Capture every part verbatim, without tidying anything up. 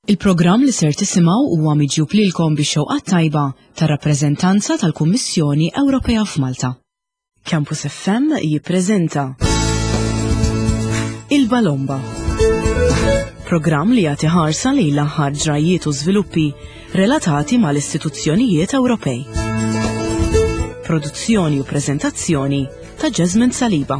Il-programm li ser tisimgħu huwa miġjub lilkom bix-xewqa tajba tar-rappreżentanza tal-Kummissjoni Ewropea f'Malta. Campus F M jippreżenta Il-Balomba. Programm li jagħti ħarsa lejn l-aħħar ġrajiet u żviluppi relatati mal-istituzzjonijiet Ewropej. Produzzjoni u preżentazzjoni ta' Jasmine Saliba.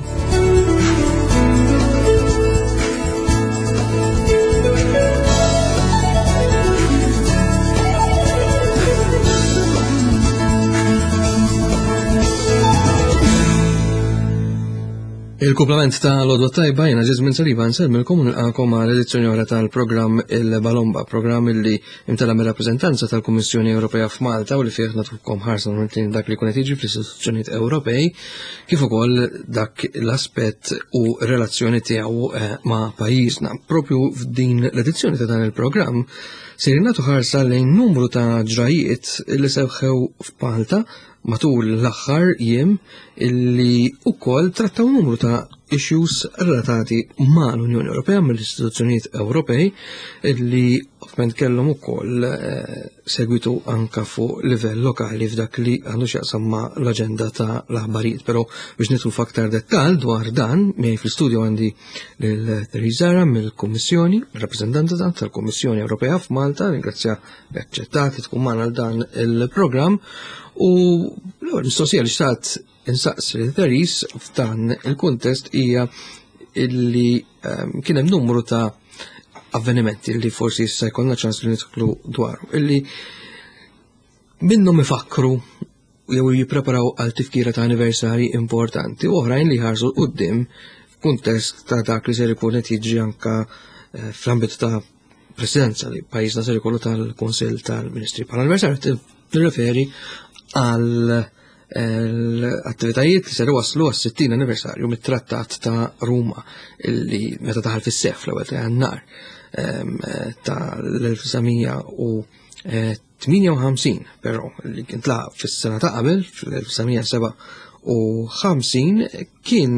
Il-kumplament ta' l-Odwa Tajba jena Jasmine Saliba nselmilkom u nilqakom għal edizzjoni oħra tal-programm Il-Balomba, programm li imtela mir-rappreżentanza tal-Kummissjoni Ewropea f'Malta u li fih nagħtukom ħarsa nurtin dak li kun qed jiġi fl-istituzzjonijiet Ewropej kif ukoll dak l-aspett u relazzjoni tiegħu ma' pajjiżna. Propju f'din l-edizzjoni ta' dan il-programm se nagħtu ħarsa lejn numru ta' ġrajiet li sewħew f'Malta matul l-aħħar jiem illi wkoll trattaw numru ta' issues relatati ma' l-Unjoni Ewropea mill-istituzzjonijiet Ewropej illi ovvjament kellhom ukoll eh, segwitu anka fuq livell lokali f'dak li għandu x'jaqsam ma' l-aġenda ta' l-aħbarijiet. Però biex nidħlu f'aktar dettall dwar dan miegħi fl-istudju għandi lil Therese Zara mill-Kummissjoni, rappreżentanta tal-Kummissjoni Ewropea f'Malta, ringrazzja li aċċettat li tkun magħna dan il-programm. U l-ewwel mistoqsija li xtaqt insaqsi li Therese f'dan il-kuntest hija illi um, kien hemm numru ta' avvenimenti li forsi issa jkollna ċans li nidħlu dwaru, illi minnhom ifakru jew jippreparaw għal tifkira ta' anniversarji importanti u oħrajn li ħarsu l-qudiem f'kuntest ta' dak li ser ikun qed jiġi anke uh, fl-ambitu ta' presidenza li pajjiżna ser ikollu tal-Kunsill tal-Ministri. Bħala anniversarju nirreferi għal l-attivitajiet li ser waslu għas-sittin anniversarju mit-Trattat ta' Ruma illi meta taħal fis-seħħ fl-ewwel ta' Jannar tal-elf tminja u ħamsin, però li kien tlaq fis-sena ta' qabel fl-elf seba' u ħamsin kien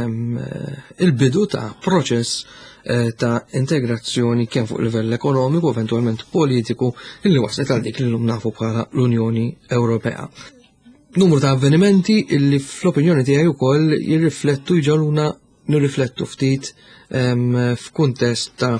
il-bidu ta' proċess ta' integrazzjoni kemm fuq livell ekonomiku, eventualment politiku, illi waslet għal dik li llum nafu bħala l-Unjoni Ewropea. Numru ta' avvenimenti illi fl-opinjoni tiegħi wkoll jirriflettu jġaluna nirriflettu ftit f'kuntest ta'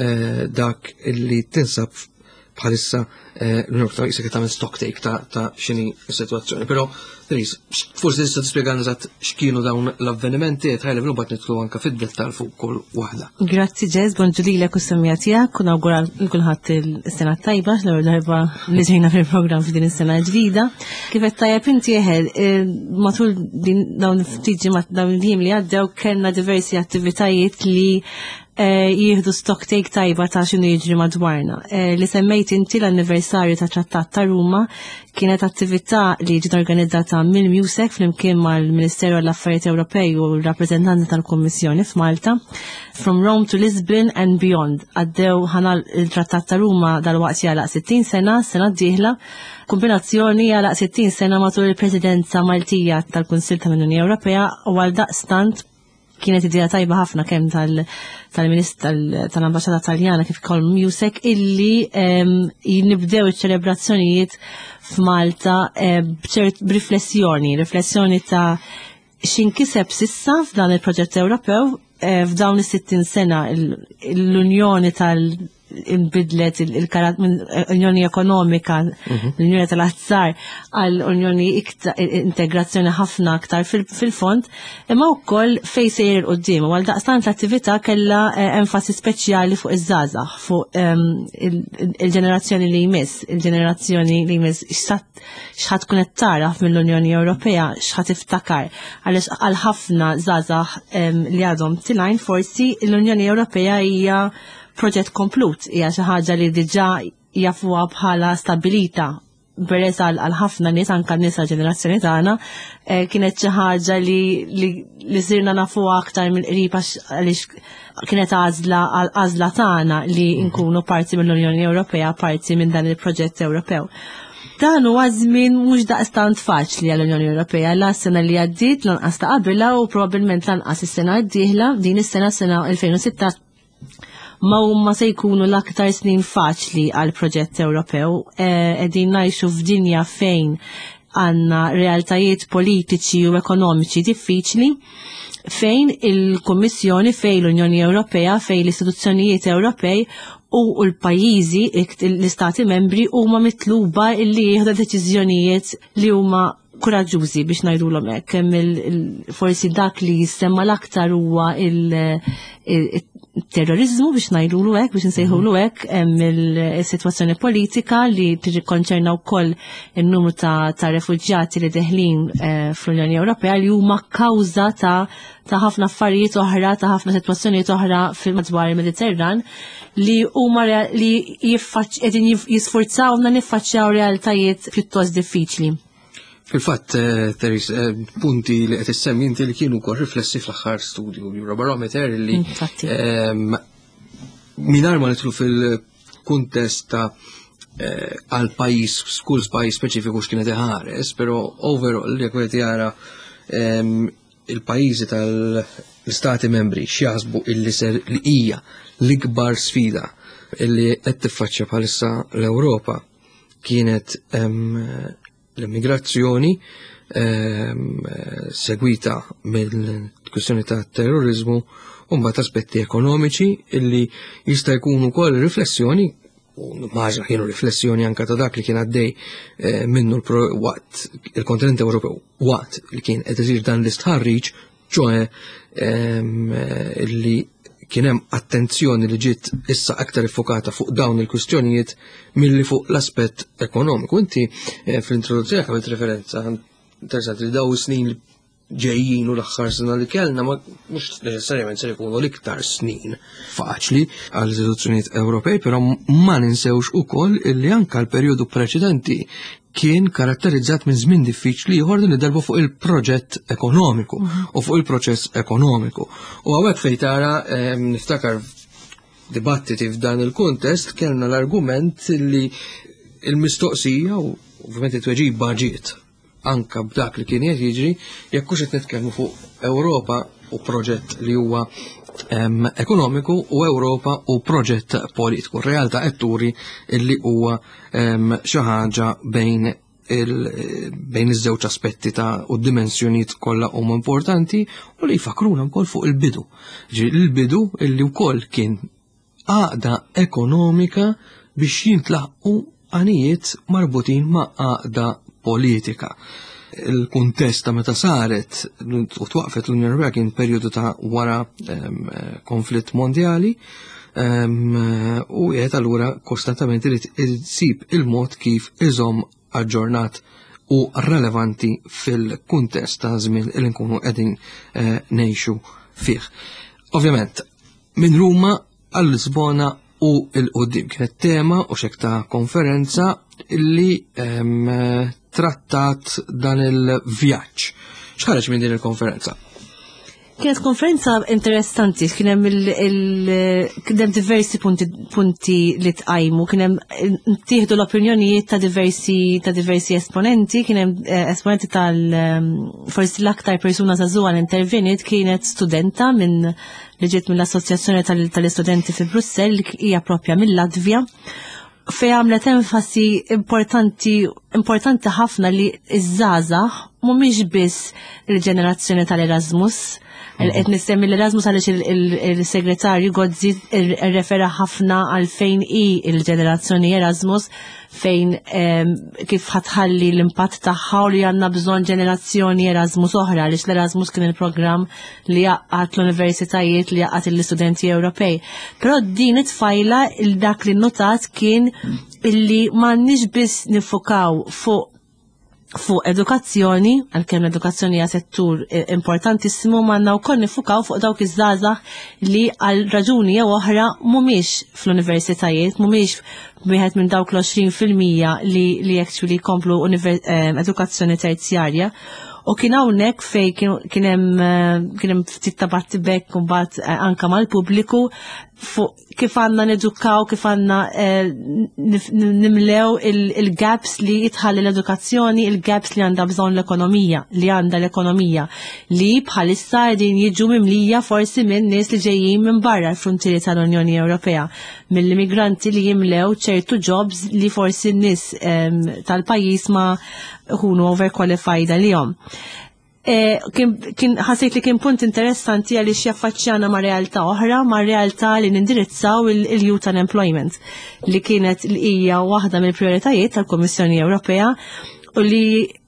dak illi tinsab bħalissa l-Unjoni Ewropea jisek tagħmel stock take ta' x'inhi s-sitwazzjoni. Però Therese, forsi tista' tispjegana eżatt x'kienu dawn l-avvenimenti qed ħajlev mbagħad nidħlu anke fid-dettall fuq kull waħda. Grazzi Jess, bonġu lilek u semmija tiegħek u nawgura l kulħadd is-sena tajba l-ewwel darba li ġejna fil-programm f'din is-sena ġdida. Kif qed tajjeb inti eħel matul din dawn ftit ġimgħat dawn il-jiem li għaddew kellna diversi attivitajiet li jieħdu stock take tajba ta' xinu jiġri madwarna. Li semmejt inti l-anniversarju ta' Trattat ta' Ruma kienet attività li ġiet organizzata mill-Musec flimkien mal-Ministeru għall-Affarijiet Ewropej u l-rappreżentanti tal-Kummissjoni f'Malta. From Rome to Lisbon and beyond. Għaddew ħanal il-Trattat ta' Ruma dal-waqt jalaq sittin sena, sena d-dieħla, kombinazzjoni jalaq sittin sena matul il-Presidenza Maltija tal-Kunsill tal-Unjoni Ewropea u għal daqstant kienet idea tajba ħafna kemm tal-Ministru tal-Ambaxxata Taljana kif ukoll Musec illi nibdew iċ-ċelebrazzjonijiet f'Malta b'riflessjoni, riflessjoni ta' x'inkiseb sissa f'dan il-proġett Ewropew f'dawn is-sittin sena l-Unjoni tal- inbidlet l-Unjoni Ekonomika, l-Unjoni tal-Azzar għal-Unjoni integrazzjoni ħafna aktar fil-fond, imma wkoll fejn sejjer il-qoddim. Għal daqstant l-attività kellha enfasi speċjali fuq iż-żgħażagħ, fuq il-ġenerazzjoni li jmiss, il-ġenerazzjoni li jmiss x'ħadd tkun qed taraf mill-Unjoni Ewropea, x'ħadd iftakar. Għaliex għal ħafna żgħażagħ li għadhom tilajn forsi l-Unjoni Ewropea hija proġett komplut, hija xi ħaġa li diġà jafuha bħala stabilita peress għal ħafna nies anke n-nies ġenerazzjoni tagħna kienet xi ħaġa li li sirna nafuha aktar mill-qrib għaliex kienet għażla għażla tagħna li nkunu parti mill-Unjoni Ewropea, parti minn dan il-proġett Ewropew. Dan huwa żmien mhux daqstant faċli għall-Unjoni Ewropea, la s-sena li għaddiet lanqas ta' qabilha u probabbilment lanqas is-sena d-dieħla din is-sena sena elfejn u sitta ma huma se jkunu l-aktar snin faċli għal proġett Ewropew. Qegħdin ngħixu f'dinja fejn għandna realtajiet politiċi u ekonomiċi diffiċli, fejn il-Kummissjoni, fejn l-Unjoni Ewropea, fejn l-istituzzjonijiet Ewropej u l-pajjiżi, l-istati membri huma mitluba illi jieħdu deċiżjonijiet li huma kuraġġużi biex ngħidulhom hekk. Hemm forsi dak li jissemma l-aktar huwa il-terrorizmu biex ngħidulu hekk, biex nsejħulu hekk, hemm il-sitwazzjoni politika li tirrikonċerna wkoll in-numru ta' refuġjati li deħlin fl-Unjoni Ewropea li huma kkawża ta' ta' ħafna affarijiet oħra, ta' ħafna sitwazzjonijiet oħra fil-madwar il-Mediterran li huma li qegħdin jisfurzawna niffaċċjaw realtajiet pjuttost diffiċli. Fil-fatt, Teris, punti li qed issemmi inti li kienu wkoll riflessi fl-aħħar studju Eurobarometer li mingħajr ma nidħlu fil-kuntest ta' għal pajjiż skull pajjiż speċifiku x'kienet iħares, però overall li qed jara il-pajjiżi tal-istati membri x'jaħsbu illi ser li hija l-ikbar sfida illi qed tiffaċċja bħalissa l-Ewropa kienet l-immigrazzjoni segwita mill-kwistjoni ta' terrorizmu u mbagħad aspetti ekonomiċi illi jista' jkunu wkoll riflessjoni u maġra kienu riflessjoni anke ta' dak li kien għaddej minnu waqt il-kontinent Ewropew waqt li kien qed isir dan l-istħarriġ, ċoe illi kien hemm attenzjoni li ġiet issa aktar iffokata fuq dawn il-kwistjonijiet milli fuq l-aspett ekonomiku. Inti fl-introduzzjoni għamilt referenza interessanti li daw snin ġejjin u l-aħħar sena li kellna ma mhux neċessarjament se jkunu l-iktar snin faċli għall istituzzjonijiet Ewropej, però ma ninsewx ukoll illi anke l-perjodu preċedenti kien karatterizzat minn żmien diffiċli ieħor li darbu fuq il-proġett ekonomiku u fuq il-proċess ekonomiku. U hawnhekk fejn tara niftakar dibattiti f'dan il-kuntest kellna l-argument li l-mistoqsija u ovvjament it-tweġiba ġiet anke b'dak li kien qed jiġri jekk hux qed nitkellmu fuq Ewropa u proġett li huwa ekonomiku u Ewropa u proġett politiku. Realtà qed turi illi huwa xi ħaġa bejn bejn iż-żewġ aspetti ta' u d-dimensjonijiet kollha huma importanti u li jfakruna wkoll fuq il-bidu. Il-bidu illi wkoll kien għaqda ekonomika biex jintlaħqu għanijiet marbutin ma' għaqda politika. Il-kuntest ta' meta saret u twaqfet l-Unjoni Ewropea kien perjodu ta' wara konflitt mondjali u qiegħed allura kostantament irid isib il-mod kif iżomm aġġornat u relevanti fil-kuntest ta' żmien li nkunu qegħdin ngħixu fih. Ovvjament, minn Ruma għal Lisbona u l-qudiem kienet tema u xek ta' konferenza illi trattat dan il-vjaġġ. X'ħareġ minn din il-konferenza? Kienet konferenza interessanti, kien hemm diversi punti li tqajmu, kien hemm tieħdu l-opinjonijiet ta' diversi ta' diversi esponenti, kien hemm esponenti tal forsi l-aktar persuna żagħżugħa li intervenit kienet studenta minn li ġiet mill-Assoċjazzjoni tal-Istudenti fi Brussell li hija proprja mill-Latvja. Fej għamlet enfasi importanti importanti ħafna li iż-żgħażagħ mhumiex biss il-ġenerazzjoni tal-Erasmus. Qed nissemmi l-Erasmus għaliex il-segretarju Gozzi rrefera ħafna għal fejn hi il-ġenerazzjoni Erasmus fejn kif ħatħalli l-impatt tagħha u li għandna bżonn ġenerazzjoni Erasmus oħra għaliex l-Erasmus kien il-programm li jaqgħad l-universitajiet li jaqgħad l-istudenti Ewropej. Però din it-tfajla il-dak li notat kien illi m'għandniex biss nifokaw fuq fuq edukazzjoni, għalkemm l-edukazzjoni hija settur importantissimu, ma għandna wkoll nifukaw fuq dawk iż-żgħażagħ li għal raġuni jew oħra mhumiex fl-universitajiet, mhumiex wieħed minn dawk l-għoxrin fil-mija li li actually jkomplu edukazzjoni terzjarja. U kien hawnhekk fejn kien hemm kien hemm ftit tabatti bekk imbagħad anke mal-pubbliku fuq kif għandna nedukaw, kif għandna nimlew il-gaps li jitħalli l-edukazzjoni, il-gaps li għandha bżonn l-ekonomija, li għandha l-ekonomija, li bħalissa qegħdin jiġu mimlija forsi minn nies li ġejjin minn barra l-frontieri tal-Unjoni Ewropea, mill-immigranti li jimlew ċertu jobs li forsi n-nies tal-pajjiż ma jkunu overqualified għalihom. Kien ħasejt li kien punt interessanti għaliex jaffaċċjana ma' realtà oħra, ma' realtà li nindirizzaw il-youth unemployment li kienet li hija waħda mill-prijoritajiet tal-Kummissjoni Ewropea u li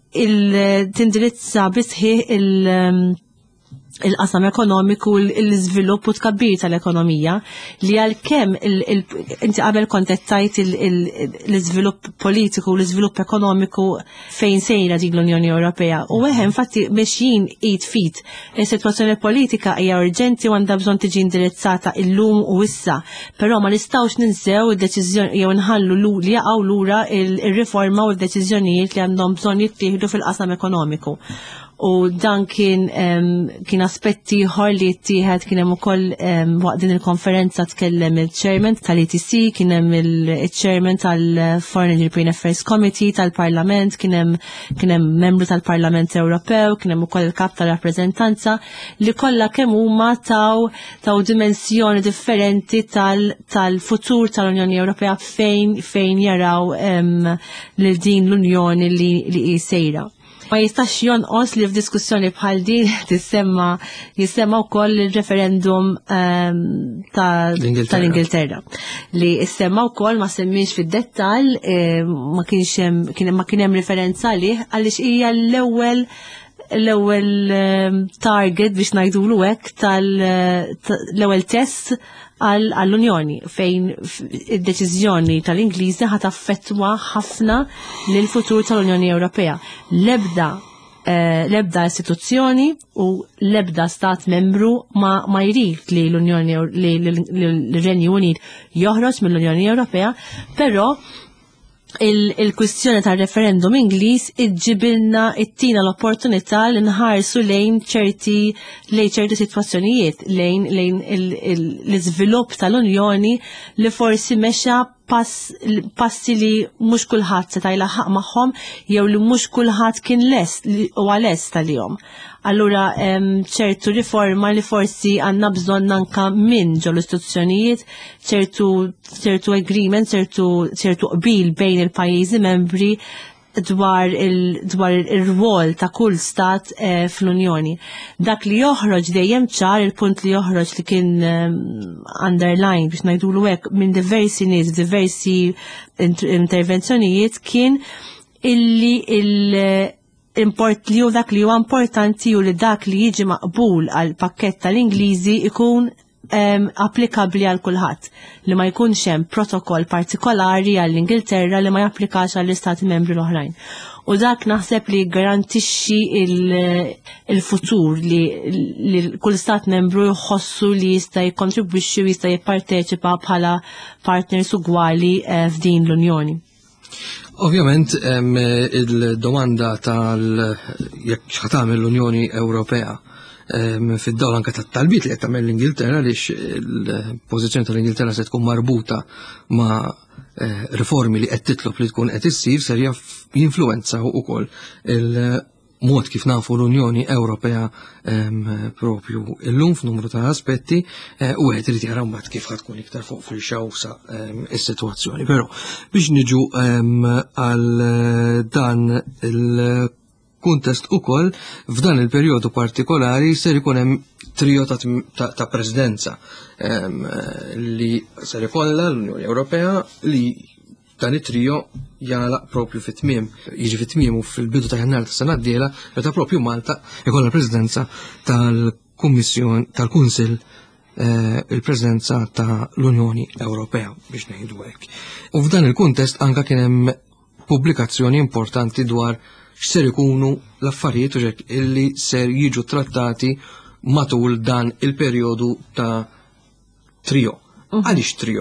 tindirizza bisħieħ il- il-qasam ekonomiku, l-iżvilupp u tkabbir tal-ekonomija li għalkemm inti qabel kontettajt l-iżvilupp politiku u l-iżvilupp ekonomiku fejn sejra dik l-Unjoni Ewropea. U weħem infatti mexjin id fit. Is-sitwazzjoni politika hija urġenti u għandha bżonn tiġi indirizzata illum u issa, però ma nistgħux ninsew id-deċiżjoni jew nħallu li jaqgħu lura il-riforma u d-deċiżjonijiet li għandhom bżonn jittieħdu fil-qasam ekonomiku. U dan kien kien aspetti ħor li jittieħed kien hemm ukoll waqt din il-konferenza tkellem il-chairman tal-E T C, kien hemm il-chairman tal-Foreign and European Affairs Committee tal-Parlament, kien hemm kien hemm membru tal-Parlament Ewropew, kien hemm ukoll il-kap tal-rappreżentanza li kollha kemm huma taw taw dimensjoni differenti tal-futur tal-Unjoni Ewropea fejn fejn jaraw lil din l-Unjoni li hi sejra. Ma jistax jonqos li f'diskussjoni bħal din tissemma jissemma wkoll il-referendum tal-Ingilterra. Li issemma wkoll ma semmix fid-dettall ma kienx hemm ma kien hemm referenza għalih għaliex hija l-ewwel l-ewwel target biex ngħidulu hekk tal-ewwel test għall-Unjoni fejn id-deċiżjoni tal-Ingliżi ħat affettwa ħafna lill-futur tal-Unjoni Ewropea. L-ebda l-ebda istituzzjoni u l-ebda stat membru ma ma jrid li l-Unjoni li l-Renju Unit joħroġ mill-Unjoni Ewropea, però il-kwistjoni tal-referendum Ingliż iġġibilna ittina l-opportunità li nħarsu lejn ċerti lejn ċerti sitwazzjonijiet lejn lejn l-iżvilupp tal-Unjoni li forsi mexa passi li mhux kulħadd seta' jlaħħaq magħhom jew li mhux kulħadd kien lest u għalest tal-jom. Allura ċertu riforma li forsi għandna bżonn anke minn ġol istituzzjonijiet, ċertu ċertu agreement, ċertu ċertu qbil bejn il-pajjiżi membri dwar il-dwar ir-rwol ta' kull stat fl-Unjoni. Dak li joħroġ dejjem ċar il-punt li joħroġ li kien underline biex ngħidulu hekk minn diversi nies, diversi intervenzjonijiet kien illi il- import li u dak li huwa importanti u li dak li jiġi maqbul għal pakkett tal-Ingliżi ikun Um, applikabli għal kulħadd li ma jkunx hemm protokoll partikolari għall-Ingilterra li ma japplikax għall-istati membri l-oħrajn. U dak naħseb li garantixxi il-futur il li, li kull stat membru jħossu li jista' jikkontribwixxi u jista' jipparteċipa bħala partners ugwali uh, f'din l-Unjoni. Ovvjament il-domanda tal-jekk x'ħatamel l-Unjoni Ewropea fid-dawl anke tat-talbiet li qed tagħmel l-Ingilterra għaliex il-pożizzjoni tal-Ingilterra se tkun marbuta ma' riformi li qed titlob li tkun qed issir ser jinfluwenzaw ukoll il-mod kif nafu l-Unjoni Ewropea propju illum f'numru ta' aspetti u qed irid jara mbagħad kif tkun iktar fuq fil-xewsa is-sitwazzjoni. Però biex niġu għal dan il- kuntest ukoll f'dan il-perjodu partikolari ser ikun hemm trio ta', ta, ta presidenza um, li ser ikollha l-Unjoni Ewropea li dan it-trio jagħlaq propju fit-tmiem. Jiġi fit-tmiem u fil-bidu ta' Jannar ta' sena d-dieħla meta propju Malta ikollha l-Presidenza tal-Kummissjon tal-Kunsill uh, il-Presidenza ta' l-Unjoni Ewropea biex ngħidu hekk. U f'dan il-kuntest anke kien hemm pubblikazzjoni importanti dwar x'ser ikunu l-affarijiet u ġek illi ser jiġu trattati matul dan il-perjodu ta' trio. Għaliex trio?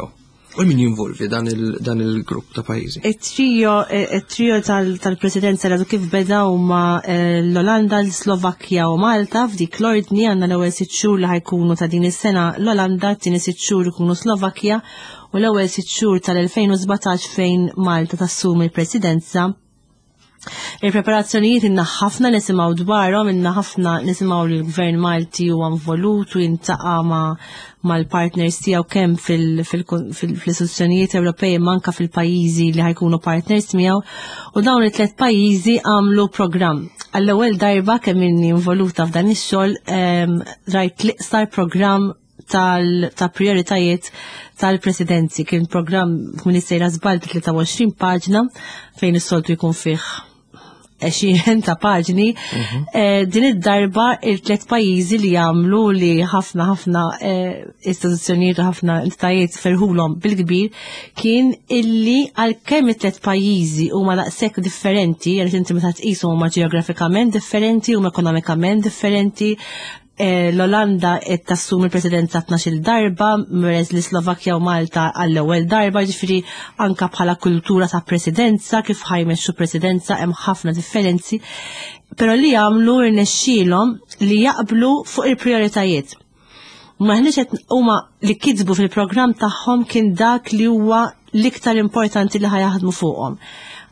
U min jinvolvi dan il-grupp ta' pajjiżi? Il-trio, il-trio tal-presidenza għadu kif beda huma l-Olanda, l-Slovakkja u Malta f'dik l-ordni għandna l-ewwel sitt xhur li ħajkunu ta' din is-sena l-Olanda, t-tieni sitt xhur ikunu Slovakkja u l-ewwel sitt xhur tal-elfejn u sbatax fejn Malta tassumi l-presidenza. Il-preparazzjonijiet inna ħafna nisimgħu dwarhom, inna ħafna nisimgħu li l-Gvern Malti huwa involut u jintaqa' ma' mal-partners tiegħu kemm fil-istituzzjonijiet Ewropej manka fil-pajjiżi li ħajkunu partners miegħu u dawn it-tliet pajjiżi għamlu programm. Għall-ewwel darba kemm inni involuta f'dan ix-xogħol rajt l-iqsar programm ta' prioritajiet tal-presidenzi. Kien programm minn sejra żball ta' tlieta u għoxrin paġna fejn is-soltu jkun fih għexrin ta' paġni. Din id-darba il-tliet pajjiżi li jagħmlu li ħafna ħafna istituzzjonijiet u ħafna entitajiet ferħulhom bil-kbir kien illi għalkemm it-tliet pajjiżi huma daqshekk differenti, għaliex inti meta tqishom huma ġeografikament differenti, huma ekonomikament differenti. L-Olanda qed tassumi l-presidenza tnax-il darba, whereas l-Slovakkja u Malta għall-ewwel darba, ġifieri anke bħala kultura ta' presidenza kif ħajmexxu presidenza hemm ħafna differenzi, però li jagħmlu rnexxielhom li jaqblu fuq il-prijoritajiet. Maħniex qed huma li kitbu fil-programm tagħhom kien dak li huwa l-iktar importanti li ħajaħdmu fuqhom.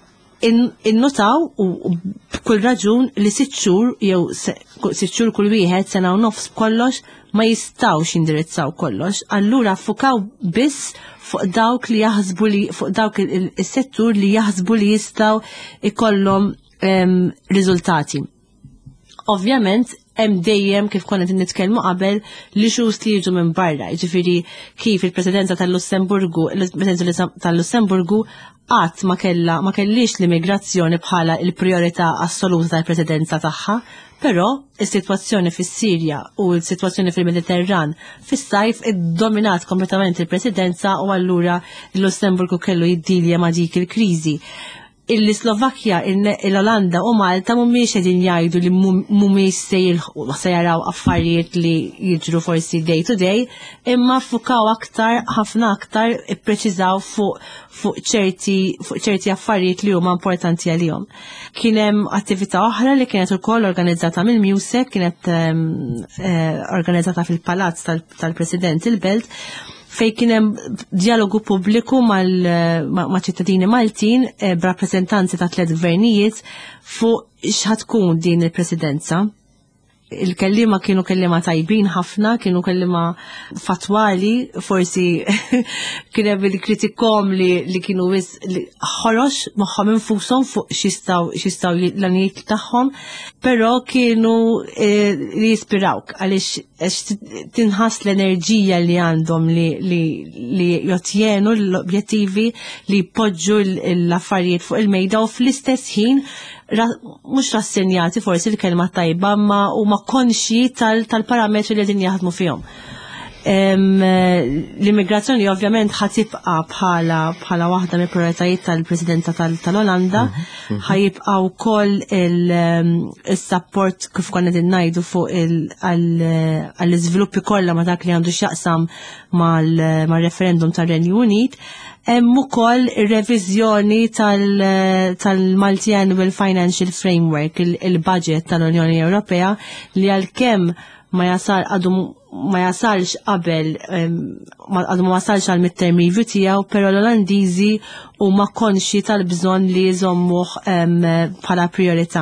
Innotaw u b'kull raġun li sitt xhur jew sitt xhur kull wieħed sena u nofs kollox ma jistgħux jindirizzaw kollox. Allura ffukaw biss fuq dawk li jaħsbu li fuq dawk is-settur li jaħsbu li jistgħu ikollhom riżultati. Ovvjament hemm dejjem kif konna nitkellmu qabel li xus li jiġu minn barra, jiġifieri kif il-Presidenza tal-Lussemburgu, il-Presidenza tal-Lussemburgu qatt ma kellha ma kellix l-immigrazzjoni bħala l-prijorità assoluta tal-Presidenza tagħha, però is-sitwazzjoni fis-Sirja u s-sitwazzjoni fil-Mediterran fis-sajf iddominat kompletament il-Presidenza u allura l-Lussemburgu kellu jiddilja ma' dik il-kriżi. Il-Slovakkja, l-Olanda u Malta mhumiex qegħdin jgħidu li mhumiex se jaraw affarijiet li jiġru forsi day to day, imma ffukaw aktar ħafna aktar ippreċiżaw fuq fuq ċerti fuq ċerti affarijiet li huma importanti għalihom. Kien hemm attività oħra li kienet ukoll organizzata mill-Musec, kienet organizzata fil-Palazz tal-President il-Belt, fej kien hemm dialogu pubbliku mal-ċittadini Maltin b'rappreżentanzi ta' tliet gvernijiet fuq x'ħad tkun din il-presidenza. Il-kellima kienu kellima tajbin ħafna, kienu kellima fatwali, forsi kien hemm il-kritikom li li kienu wis ħorox magħhom infushom fuq x'jistgħu x'jistgħu l-għanijiet tagħhom, però kienu li jispirawk għaliex tinħass l-enerġija li għandhom li li li jotjenu l-objettivi li jpoġġu l-affarijiet fuq il-mejda u fl-istess ħin mhux rassenjati forsi l-kelma tajba ma huma konxji tal-parametri li qegħdin jaħdmu fihom. L-immigrazzjoni ovvjament ħatibqa' bħala bħala waħda mill-prioritajiet tal-Presidenza tal-Olanda, ħajibqa' wkoll il-support kif konna qegħdin ngħidu fuq għall-iżviluppi kollha ma' dak li għandu x'jaqsam mal-referendum tar-Renju Unit. Hemm ukoll ir-reviżjoni tal-Multi-Annual Financial Framework, il-budget tal-Unjoni Ewropea li għalkemm ma jasal għadu ma jasalx qabel għadu ma wasalx għal mid-term review tiegħu, però l-Olandiżi huma konxi tal-bżonn li jżommuh bħala priorità.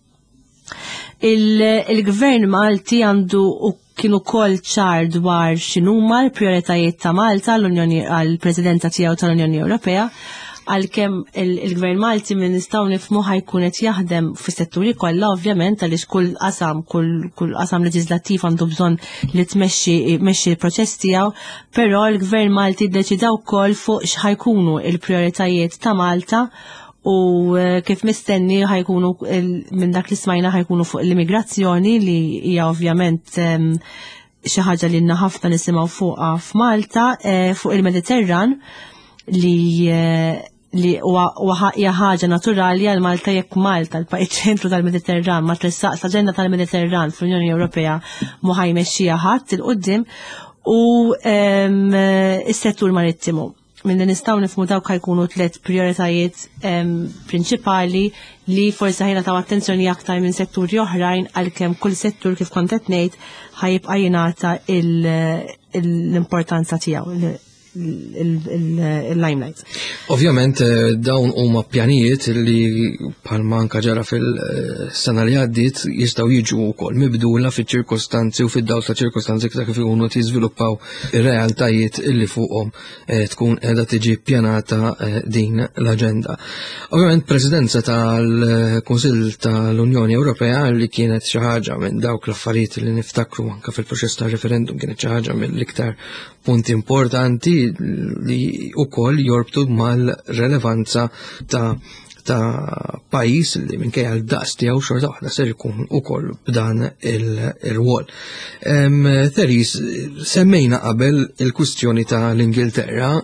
Il-Gvern Malti għandu kienu kol ċar dwar x'inhuma l-prioritajiet ta' Malta l-Unjoni għall-Presidenza tiegħu tal-Unjoni Ewropea, għalkemm il-Gvern Malti minn nistgħu nifhmu ħajkun qed jaħdem fis-setturi kollha ovvjament għaliex kull qasam kull kull qasam leġislattiv għandu bżonn li tmexxi jmexxi l-proċess tiegħu, però l-Gvern Malti ddeċida wkoll fuq x'ħajkunu l-prijoritajiet ta' Malta u kif mistenni ħajkunu minn dak li smajna ħajkunu fuq l-immigrazzjoni li hija ovvjament xi ħaġa li għandna ħafna nisimgħu fuqha f'Malta, fuq il-Mediterran li li hija ħaġa naturali għal Malta jekk Malta l-pajjiż ċentru tal-Mediterran ma tressaqx l-aġenda tal-Mediterran fl-Unjoni Ewropea ma ħajmexxiha ħadd il-qudiem u s-settur marittimu. Milli nistgħu nifhmu dawk ħajkunu tliet prioritajiet prinċipali li forsi ħajna taw attenzjoni aktar minn setturi oħrajn għalkemm kull settur kif kont qed ngħid ħajibqa' jingħata l-importanza tiegħu il-limelight. Ovvjament dawn huma pjanijiet li bħalma anke ġara fil-sena li għaddiet jistgħu jiġu wkoll mibdula fiċ-ċirkostanzi u fid-dawl ta' ċirkostanzi ta' kif ikunu jiżviluppaw ir-realtajiet illi fuqhom tkun qiegħda tiġi ppjanata din l-aġenda. Ovvjament Presidenza tal-Kunsill tal-Unjoni Ewropea li kienet xi ħaġa minn dawk l-affarijiet li niftakru anke fil-proċess tar-referendum kienet xi ħaġa mill-iktar punti importanti li wkoll jorbtu mal-relevanza ta' ta' pajjiż li minkejja l-daqs tiegħu xorta waħda ser ikun ukoll b'dan il-rwol. Therese, semmejna qabel il-kwistjoni ta' l-Ingilterra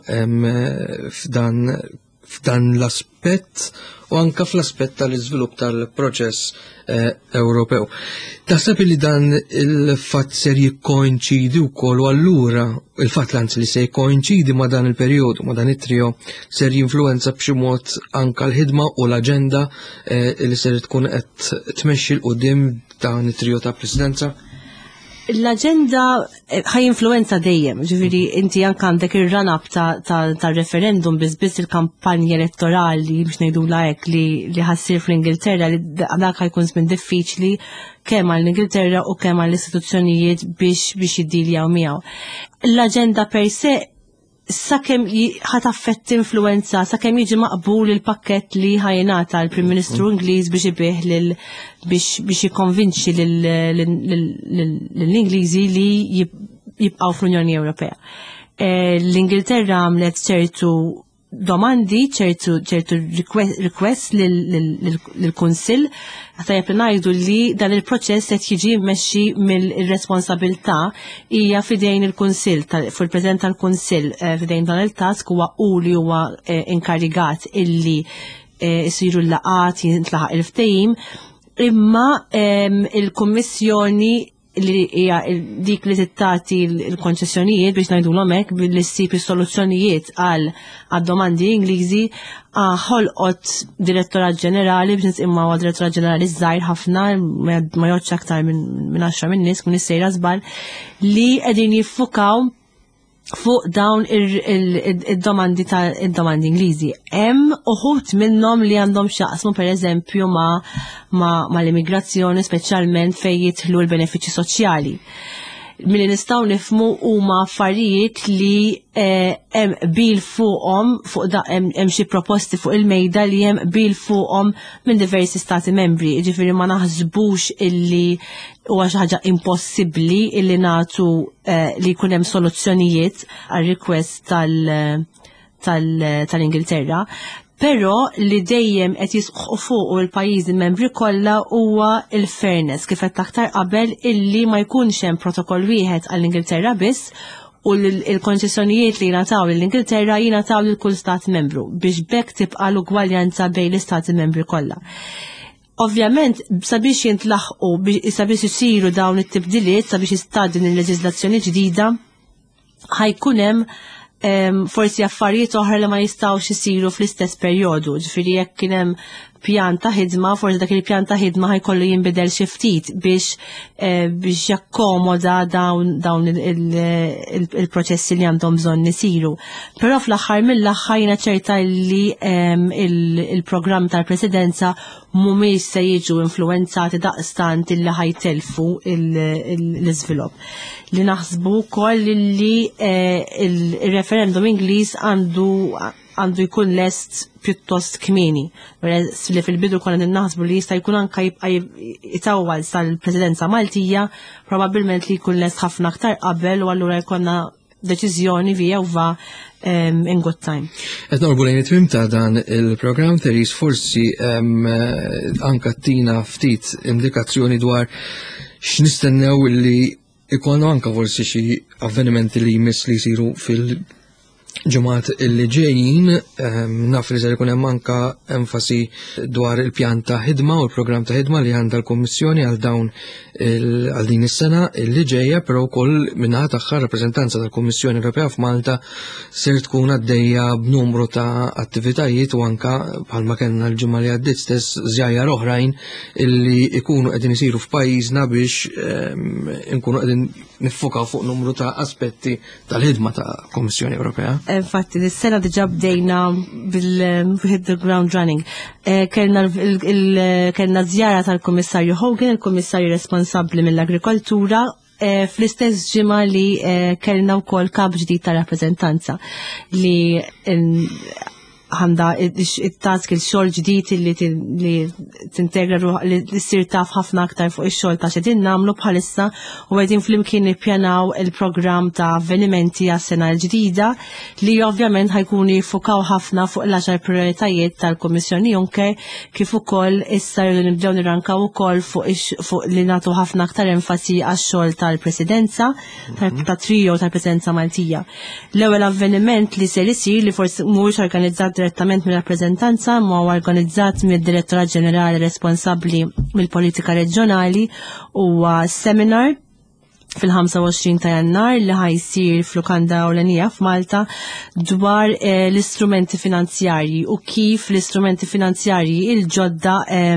f'dan f'dan l-aspett u anke fl-aspett tal-iżvilupp tal-proċess Ewropew. Taħseb li dan il-fatt ser jikkoinċidi wkoll u allura il-fatt lanzi li se jikkoinċidi ma' dan il-perjodu, ma' dan it-trio ser jinfluenza b'xi mod anke l-ħidma u l-aġenda li ser tkun qed tmexxi l qudiem dan it-trio ta' Presidenza? L-agenda ħaj influenza dejjem, ġifiri inti anke għandek ir-run-up ta' referendum biss il-kampanja elettorali biex ngħidula hekk li li ħassir fl-Ingilterra li dak ħajkun żmien diffiċli kemm għall-Ingilterra u kemm għall-istituzzjonijiet biex biex jiddiljaw miegħu. L-aġenda per se sakemm ħat affetti influenza, sakemm jiġi maqbul il-pakkett li ħajnata l-Prim Ministru Ingliż biex ibih lil biex biex jikkonvinċi lill-Ingliżi li jibqgħu fl-Unjoni Ewropea. L-Ingilterra għamlet ċertu domandi, ċertu ċertu request lill-Kunsill tajjeb ngħidu li dan il-proċess qed jiġi mmexxi mill-responsabilità hija fidejn il-Kunsill fil-President tal-Kunsill fidejn Donald Tusk huwa hu li huwa inkarigat illi jsiru l-laqat jintlaħaq il-ftehim imma il-Kummissjoni li hija dik li tittati l-konċessjonijiet biex ngħidulhom hekk billi ssib is-soluzzjonijiet għal għad-domandi Ingliżi ħolqot Direttorat Ġenerali biex nisimgħu għal Direttorat Ġenerali żgħir ħafna ma jgħodx aktar minn għaxra minn nies kun issejra żball li qegħdin jiffukaw fuq dawn id-domandi ta' id-domandi Ingliżi. Hemm uħud minnhom li għandhom x'jaqsmu pereżempju ma' ma' l-immigrazzjoni speċjalment fejn jidħlu l-benefiċċji soċjali. Milli nistgħu nifhmu huma affarijiet li hemm qbil fuqhom fuq hemm xi proposti fuq il-mejda li hemm qbil fuqhom minn diversi stati membri, jiġifieri ma naħsbux illi huwa xi ħaġa impossibbli illi nagħtu li jkun hemm soluzzjonijiet għar-request tal-Ingilterra. Però li dejjem qed jisqu fuq il-pajjiżi membri kollha huwa il-fairness kif qed aktar qabel illi ma jkunx hemm protokoll wieħed għall-Ingilterra biss u l-konċessjonijiet li jingħataw lill-Ingilterra jingħataw lil kull stat membru biex bekk tibqa' l-ugwaljanza bejn l-istati membri kollha. Ovvjament, sabiex jintlaħqu, sabiex isiru dawn it-tibdiliet, sabiex jistadin il-leġiżlazzjoni ġdida, ħajkun hemm forsi affarijiet oħra li ma jistgħux isiru fl-istess perjodu, ġifieri jekk kien hemm pjan ta' ħidma, forsi dak il-pjan ta' ħidma ħajkollu jinbidel xi ftit biex biex jakkomoda dawn il-proċessi li għandhom bżonn isiru. Però fl-aħħar mill-aħħar jiena ċerta li il-programm tal-Presidenza mhumiex se jiġu influenzati daqstant illi ħajtelfu l-iżvilupp. Li naħsbu wkoll li il-referendum Ingliż għandu għandu jkun lest pjuttost kmieni. Li fil-bidu konna naħsbu li jista' jkun anke jibqa' jitawwal sal-Presidenza Maltija, probabbilment li jkun lest ħafna aktar qabel u allura jkollna deċiżjoni via u va in good time. Qed norbu lejn it-tmiem ta' dan il-programm Therese forsi anke tina ftit indikazzjoni dwar x'nistennew li jkollna anke forsi xi avvenimenti li jmiss li jsiru fil- ġumat illi ġejjin, naf li se jkun hemm anke enfasi dwar il-pjan ta' ħidma u l-programm ta' ħidma li għandha l-Kummissjoni għal dawn għal din is-sena illi ġejja, però wkoll minnaħa tagħha rappreżentanza tal-Kummissjoni Ewropea f'Malta ser tkun għaddejja b'numru ta' attivitajiet u anke bħalma kellna l-ġimgħa li għaddiet stess żjajjar oħrajn illi jkunu qegħdin isiru f'pajjiżna biex nkunu qegħdin niffokaw fuq numru ta' aspetti tal-ħidma ta' Kummissjoni Ewropea. Infatti, dis-sena diġà bdejna bil-hit the ground running. Kellna żjara tal-Kummissarju Hogan, il-Kummissarju responsabbli mill-Agrikoltura, fl-istess ġimgħa li kellna wkoll kap ġdid ta' rappreżentanza li għanda il-task il-xogħol ġdid li tintegra li ssir taf ħafna aktar fuq ix-xogħol ta' xedin nagħmlu bħalissa u qegħdin flimkien nippjanaw il-programm ta' avvenimenti għas-sena l-ġdida li ovvjament ħajkunu jiffukaw ħafna fuq l-għaxar prioritajiet tal-Kummissjoni Juncker kif ukoll issa jridu nibdew nirrankaw ukoll fuq li nagħtu ħafna aktar enfasi għax-xogħol tal-Presidenza ta' trio tal-Presidenza Maltija. L-ewwel avveniment li ser isir li forsi mhuwiex organizzat direttament mill-rappreżentanza ma huwa organizzat mid-Direttorat Ġenerali responsabbli mill-politika reġjonali huwa seminar fil-ħamsa u għoxrin ta' Jannar li ħajsir fl-Lukanda Ewlenija f'Malta dwar l-istrumenti finanzjarji u kif l-istrumenti finanzjarji il-ġodda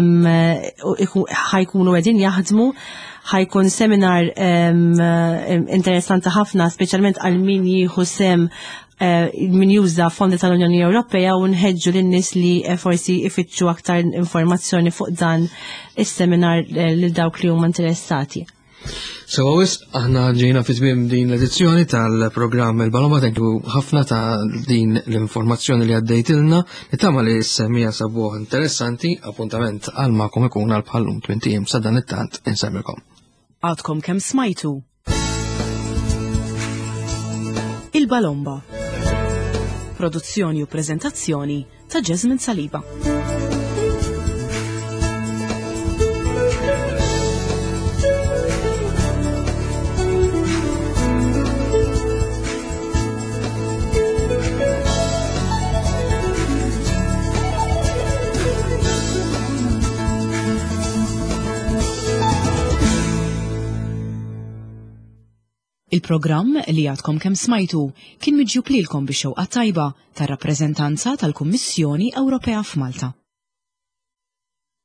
ħajkunu qegħdin jaħdmu. ħajkun seminar interessanti ħafna, speċjalment għal min jieħu sem min juża fondi tal-Unjoni Ewropea u nħeġġu lin-nies li forsi ifittxu aktar informazzjoni fuq dan is-seminar lil dawk li huma interessati. So għawis, aħna ġejna fi tmiem din l-edizzjoni tal-programm il-Balomba, tenku ħafna ta' din l-informazzjoni li għaddejtilna, nittama li s-semija sabuħ interessanti, appuntament għal-makom ikun għal-bħallum twinti sa' dan it-tant insemmilkom. Għadkom kem smajtu. Il-Balomba. Produzzjoni u prezentazzjoni ta' Jasmine Saliba. Il-programm li għadkom kemm smajtu kien miġjub lilkom bix-xewqa tajba tar-rappreżentanza tal-Kummissjoni Ewropea f'Malta.